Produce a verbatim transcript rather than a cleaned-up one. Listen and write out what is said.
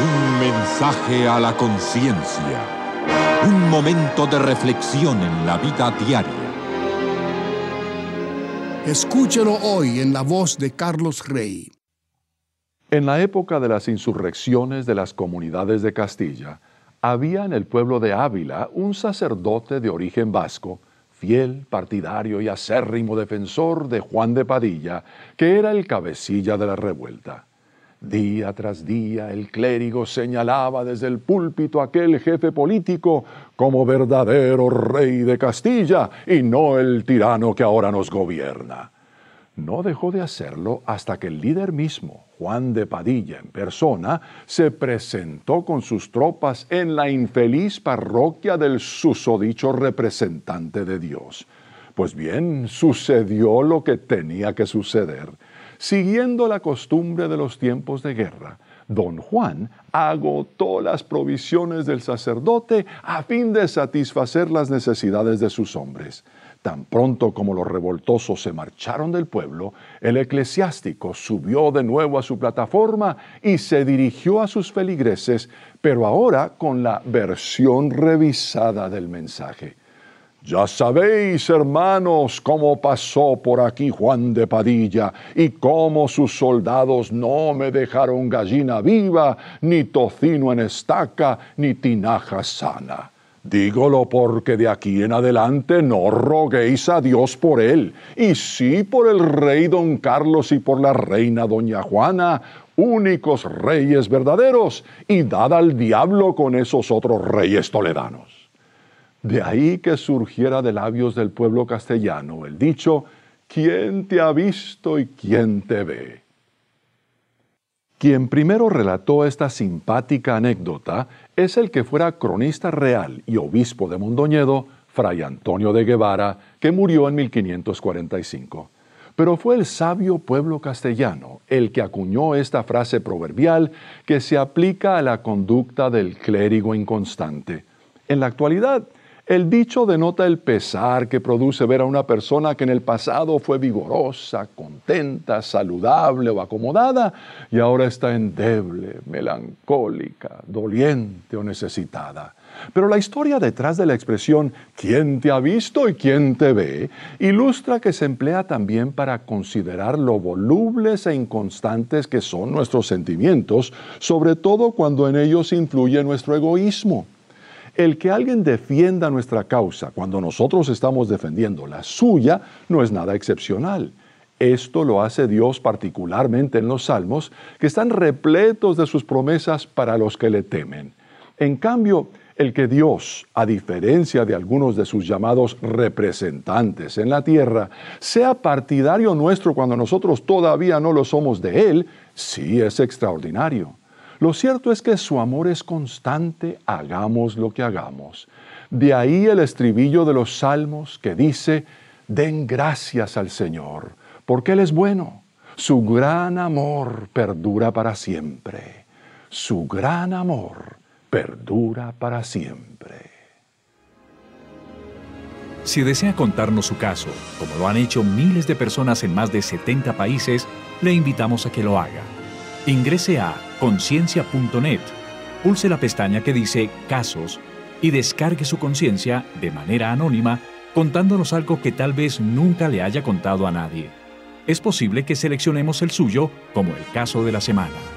Un mensaje a la conciencia. Un momento de reflexión en la vida diaria. Escúchelo hoy en la voz de Carlos Rey. En la época de las insurrecciones de las comunidades de Castilla, había en el pueblo de Ávila un sacerdote de origen vasco, fiel, partidario y acérrimo defensor de Juan de Padilla, que era el cabecilla de la revuelta. Día tras día el clérigo señalaba desde el púlpito a aquel jefe político como verdadero rey de Castilla y no el tirano que ahora nos gobierna. No dejó de hacerlo hasta que el líder mismo, Juan de Padilla en persona, se presentó con sus tropas en la infeliz parroquia del susodicho representante de Dios. Pues bien, sucedió lo que tenía que suceder. Siguiendo la costumbre de los tiempos de guerra, don Juan agotó las provisiones del sacerdote a fin de satisfacer las necesidades de sus hombres. Tan pronto como los revoltosos se marcharon del pueblo, el eclesiástico subió de nuevo a su plataforma y se dirigió a sus feligreses, pero ahora con la versión revisada del mensaje. Ya sabéis, hermanos, cómo pasó por aquí Juan de Padilla y cómo sus soldados no me dejaron gallina viva, ni tocino en estaca, ni tinaja sana. Dígolo porque de aquí en adelante no roguéis a Dios por él, y sí por el rey don Carlos y por la reina doña Juana, únicos reyes verdaderos, y dad al diablo con esos otros reyes toledanos. De ahí que surgiera de labios del pueblo castellano el dicho, ¿quién te ha visto y quién te ve? Quien primero relató esta simpática anécdota es el que fuera cronista real y obispo de Mondoñedo, Fray Antonio de Guevara, que murió en mil quinientos cuarenta y cinco. Pero fue el sabio pueblo castellano el que acuñó esta frase proverbial que se aplica a la conducta del clérigo inconstante. En la actualidad, el dicho denota el pesar que produce ver a una persona que en el pasado fue vigorosa, contenta, saludable o acomodada y ahora está endeble, melancólica, doliente o necesitada. Pero la historia detrás de la expresión ¿quién te ha visto y quién te ve? Ilustra que se emplea también para considerar lo volubles e inconstantes que son nuestros sentimientos, sobre todo cuando en ellos influye nuestro egoísmo. El que alguien defienda nuestra causa cuando nosotros estamos defendiendo la suya no es nada excepcional. Esto lo hace Dios particularmente en los Salmos, que están repletos de sus promesas para los que le temen. En cambio, el que Dios, a diferencia de algunos de sus llamados representantes en la tierra, sea partidario nuestro cuando nosotros todavía no lo somos de Él, sí es extraordinario. Lo cierto es que su amor es constante, hagamos lo que hagamos. De ahí el estribillo de los Salmos que dice, den gracias al Señor, porque Él es bueno. Su gran amor perdura para siempre. Su gran amor perdura para siempre. Si desea contarnos su caso, como lo han hecho miles de personas en más de setenta países, le invitamos a que lo haga. Ingrese a conciencia punto net, pulse la pestaña que dice Casos y descargue su conciencia de manera anónima contándonos algo que tal vez nunca le haya contado a nadie. Es posible que seleccionemos el suyo como el caso de la semana.